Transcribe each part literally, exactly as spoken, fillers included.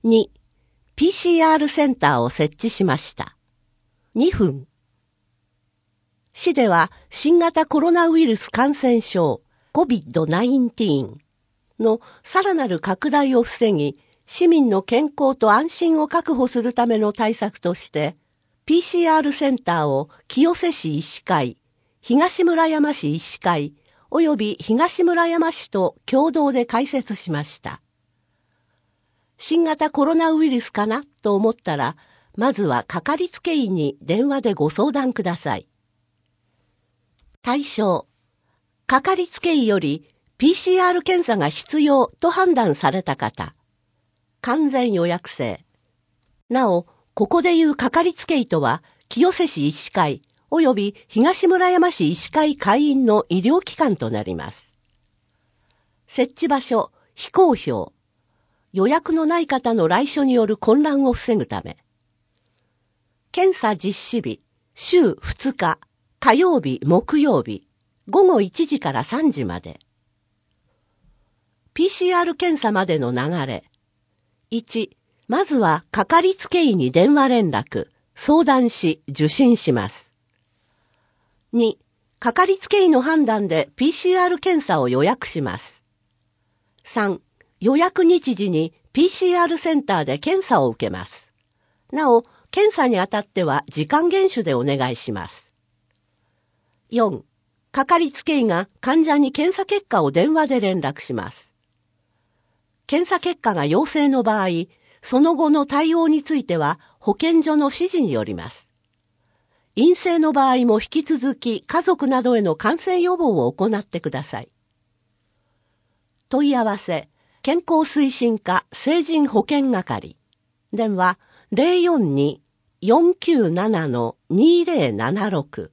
に、ピーシーアール センターを設置しました。にふん。市では新型コロナウイルス感染症 コビッドナインティーン のさらなる拡大を防ぎ、市民の健康と安心を確保するための対策として、ピーシーアール センターを清瀬市医師会、東村山市医師会、および東村山市と共同で開設しました。新型コロナウイルスかなと思ったら、まずはかかりつけ医に電話でご相談ください。対象。かかりつけ医より ピーシーアール 検査が必要と判断された方。完全予約制。なお、ここでいうかかりつけ医とは、清瀬市医師会および東村山市医師会会員の医療機関となります。設置場所、非公表。予約のない方の来所による混乱を防ぐため。検査実施日、週ふつか、火曜日、木曜日、ごごいちじからさんじまで。ピーシーアール 検査までの流れ。いち、まずはかかりつけ医に電話連絡、相談し、受診します。に、かかりつけ医の判断で ピーシーアール 検査を予約します。さん、予約日時に ピーシーアール センターで検査を受けます。なお、検査にあたっては時間厳守でお願いします。よん、かかりつけ医が患者に検査結果を電話で連絡します。検査結果が陽性の場合、その後の対応については保健所の指示によります。陰性の場合も引き続き家族などへの感染予防を行ってください。問い合わせ、健康推進課成人保健係。電話 ゼロよんに よんきゅうなな にゼロななろく。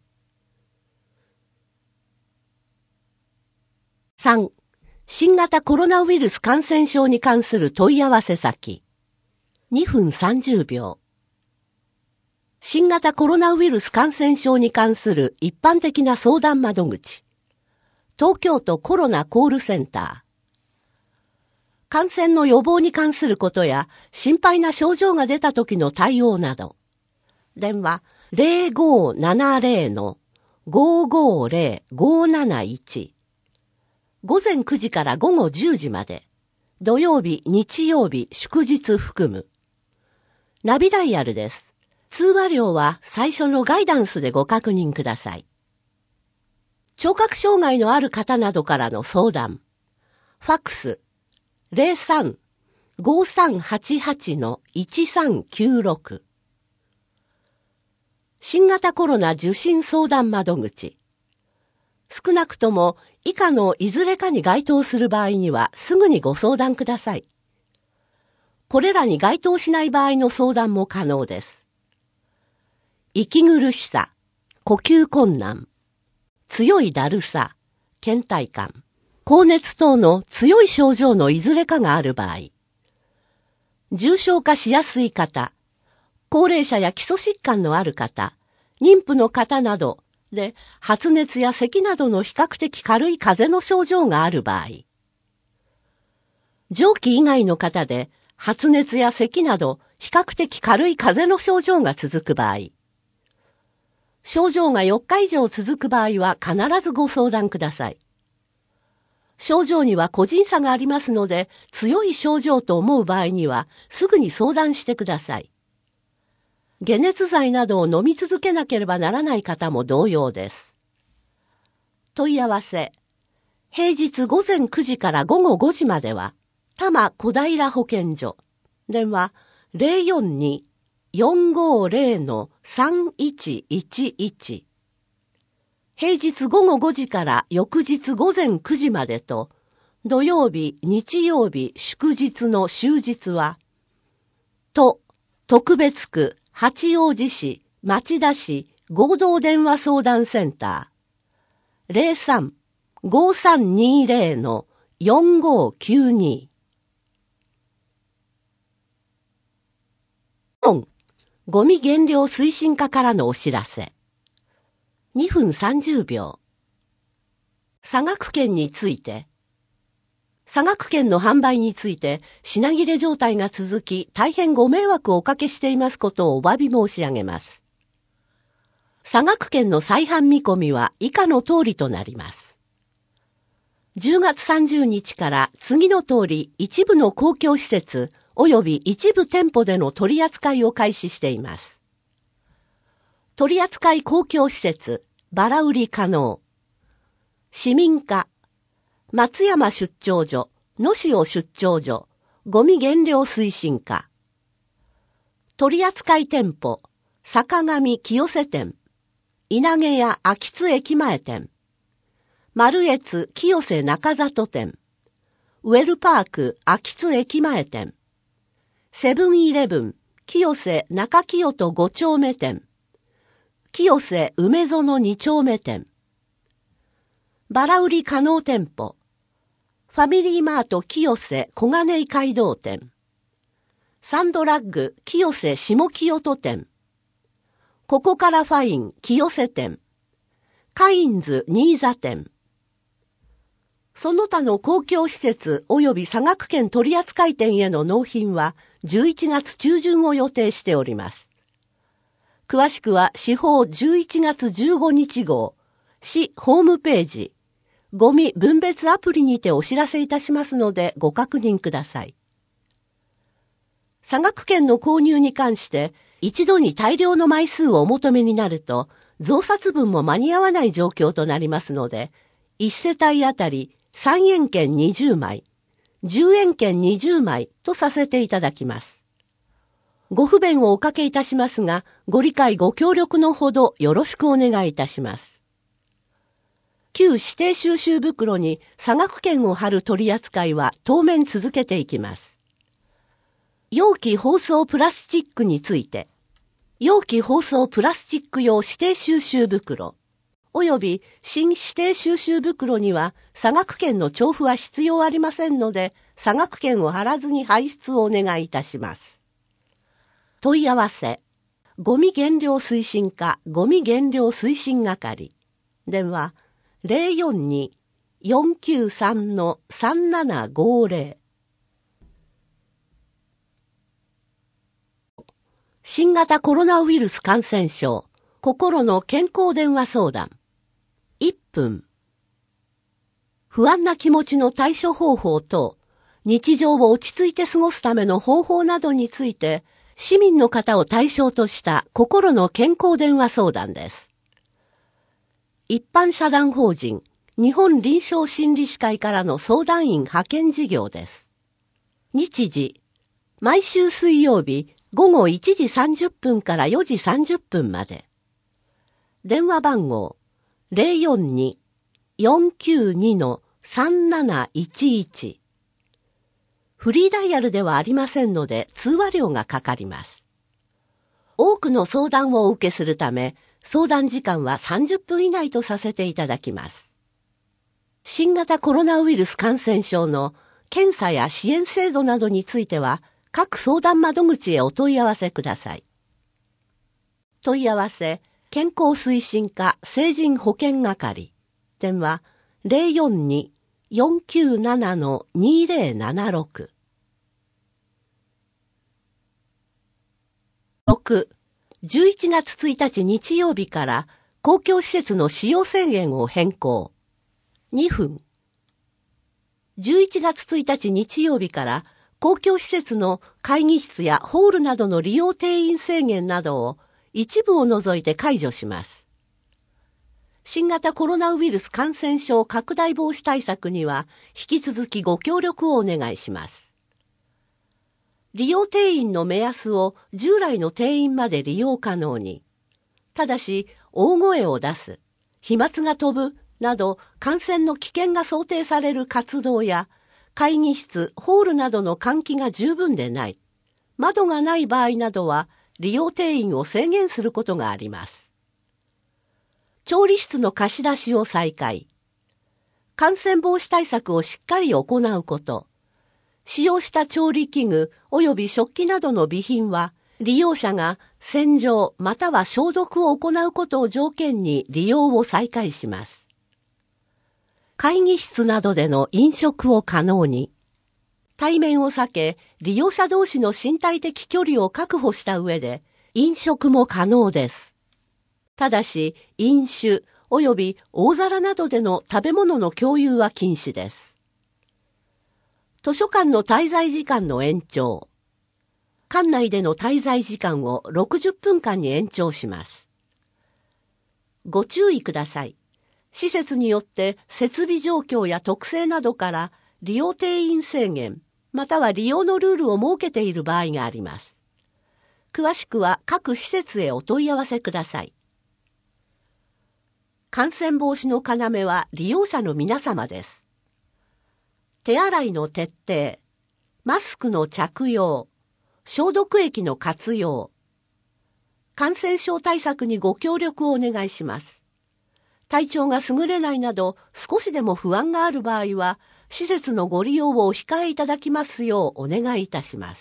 さん、新型コロナウイルス感染症に関する問い合わせ先。にふんさんじゅうびょう。新型コロナウイルス感染症に関する一般的な相談窓口。東京都コロナコールセンター。感染の予防に関することや心配な症状が出た時の対応など。電話 ゼロごななゼロ ごごゼロ ごなないち。午前くじから午後じゅうじまで。土曜日、日曜日、祝日含む。ナビダイヤルです。通話料は最初のガイダンスでご確認ください。聴覚障害のある方などからの相談。ファックスゼロさん ごさんはちはち いちさんきゅうろく。新型コロナ受診相談窓口。少なくとも以下のいずれかに該当する場合にはすぐにご相談ください。これらに該当しない場合の相談も可能です。息苦しさ、呼吸困難、強いだるさ、倦怠感、高熱等の強い症状のいずれかがある場合、重症化しやすい方、高齢者や基礎疾患のある方、妊婦の方などで発熱や咳などの比較的軽い風邪の症状がある場合、上記以外の方で発熱や咳など比較的軽い風邪の症状が続く場合、症状がよっか以上続く場合は必ずご相談ください。症状には個人差がありますので、強い症状と思う場合にはすぐに相談してください。解熱剤などを飲み続けなければならない方も同様です。問い合わせ。平日午前くじから午後ごじまでは、多摩小平保健所。電話ゼロよんに よんごゼロ さんいちいちいち。平日午後ごじから翌日午前くじまでと、土曜日、日曜日、祝日の終日は、都、特別区、八王子市、町田市、合同電話相談センター、ゼロさん ごさんにゼロ よんごきゅうに。よん、ゴミ減量推進課からのお知らせ。にふんさんじゅうびょう。佐賀区県について、 佐賀県の販売について品切れ状態が続き大変ご迷惑をおかけしていますことをお詫び申し上げます。佐賀県の再販見込みは以下の通りとなります。じゅうがつさんじゅうにちから次の通り一部の公共施設及び一部店舗での取り扱いを開始しています。取扱い公共施設、バラ売り可能。市民課、松山出張所、野潮出張所、ゴミ減量推進課。取扱店舗、坂上清瀬店、稲毛屋秋津駅前店、丸越清瀬中里店、ウェルパーク秋津駅前店、セブンイレブン清瀬中清戸ご丁目店、清瀬梅園に丁目店、バラ売り可能店舗、ファミリーマート清瀬小金井街道店、サンドラッグ清瀬下清戸店、ここからファイン清瀬店、カインズ新座店、その他の公共施設及び佐賀県取扱店への納品はじゅういちがつちゅうじゅんを予定しております。詳しくは市報じゅういちがつじゅうごにち号、市ホームページ、ゴミ分別アプリにてお知らせいたしますのでご確認ください。佐賀県の購入に関して一度に大量の枚数をお求めになると増刷分も間に合わない状況となりますので、いち世帯あたりさんえん券にじゅうまい、じゅうえん券にじゅうまいとさせていただきます。ご不便をおかけいたしますが、ご理解ご協力のほどよろしくお願いいたします。旧指定収集袋に佐賀県を貼る取り扱いは当面続けていきます。容器包装プラスチックについて、容器包装プラスチック用指定収集袋、および新指定収集袋には佐賀県の調布は必要ありませんので、佐賀県を貼らずに排出をお願いいたします。問い合わせ、ゴミ減量推進課ゴミ減量推進係、電話ゼロよんに よんきゅうさん さんななごゼロ。新型コロナウイルス感染症心の健康電話相談いっぷん。不安な気持ちの対処方法と日常を落ち着いて過ごすための方法などについて市民の方を対象とした心の健康電話相談です。一般社団法人日本臨床心理士会からの相談員派遣事業です。日時、毎週水曜日ごごいちじさんじゅっぷんからよじさんじゅっぷんまで。電話番号ゼロよんに よんきゅうに さんなないちいち。フリーダイヤルではありませんので通話料がかかります。多くの相談をお受けするため、相談時間はさんじゅっぷん以内とさせていただきます。新型コロナウイルス感染症の検査や支援制度などについては、各相談窓口へお問い合わせください。問い合わせ、健康推進課成人保健係、電話ゼロよんに よんきゅうなな にゼロななろく。ろく、じゅういちがつついたち日曜日から公共施設の使用制限を変更。にふん。じゅういちがつついたち日曜日から公共施設の会議室やホールなどの利用定員制限などを一部を除いて解除します。新型コロナウイルス感染症拡大防止対策には引き続きご協力をお願いします。利用定員の目安を従来の定員まで利用可能に。ただし、大声を出す、飛沫が飛ぶなど感染の危険が想定される活動や、会議室、ホールなどの換気が十分でない、窓がない場合などは利用定員を制限することがあります。調理室の貸し出しを再開。感染防止対策をしっかり行うこと。使用した調理器具及び食器などの備品は利用者が洗浄または消毒を行うことを条件に利用を再開します。 会議室などでの飲食を可能に。対面を避け、利用者同士の身体的距離を確保した上で、飲食も可能です。ただし、飲酒及び大皿などでの食べ物の共有は禁止です。図書館の滞在時間の延長。館内での滞在時間をろくじゅっぷんかんに延長します。ご注意ください。施設によって設備状況や特性などから利用定員制限、または利用のルールを設けている場合があります。詳しくは各施設へお問い合わせください。感染防止の要は利用者の皆様です。手洗いの徹底、マスクの着用、消毒液の活用、感染症対策にご協力をお願いします。体調が優れないなど少しでも不安がある場合は、施設のご利用をお控えいただきますようお願いいたします。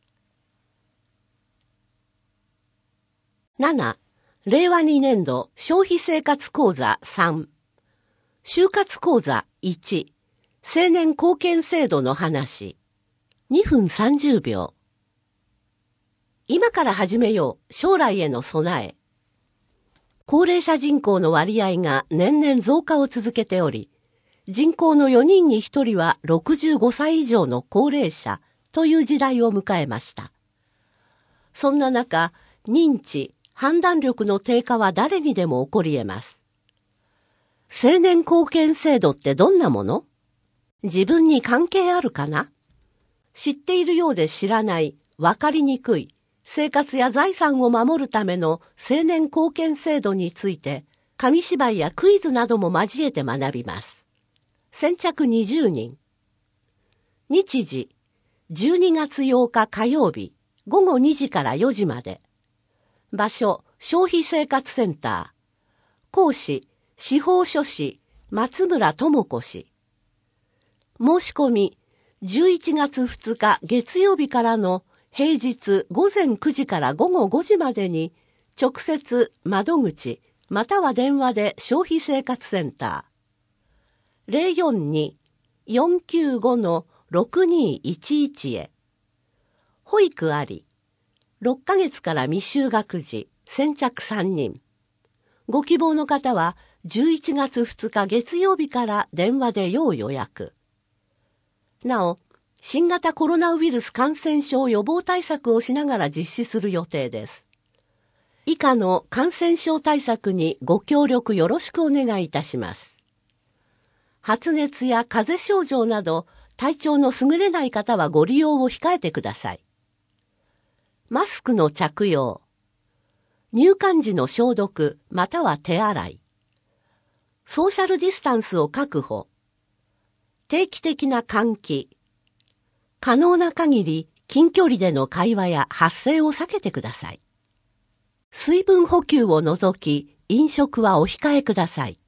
なな、れいわにねんど消費生活講座さん、就活講座いち、青年貢献制度の話。にふんさんじゅうびょう。今から始めよう、将来への備え。高齢者人口の割合が年々増加を続けており、人口のよにんにひとりはろくじゅうごさい以上の高齢者という時代を迎えました。そんな中、認知、判断力の低下は誰にでも起こり得ます。青年貢献制度ってどんなもの？自分に関係あるかな？知っているようで知らない、わかりにくい、生活や財産を守るための青年貢献制度について、紙芝居やクイズなども交えて学びます。先着にじゅうにん。日時、じゅうにがつようか火曜日、ごごにじからよじまで。場所、消費生活センター。講師、司法書士、松村智子氏。申し込み、じゅういちがつふつか月曜日からの平日ごぜんくじからごごごじまでに、直接窓口、または電話で消費生活センター。ゼロよんに よんきゅうご ろくにいちいち へ。保育あり。ろっかげつから未就学児、先着さんにん。ご希望の方はじゅういちがつふつか月曜日から電話で要予約。なお、新型コロナウイルス感染症予防対策をしながら実施する予定です。以下の感染症対策にご協力よろしくお願いいたします。発熱や風邪症状など体調の優れない方はご利用を控えてください。マスクの着用、入館時の消毒または手洗い、ソーシャルディスタンスを確保、定期的な換気、可能な限り近距離での会話や発声を避けてください。水分補給を除き飲食はお控えください。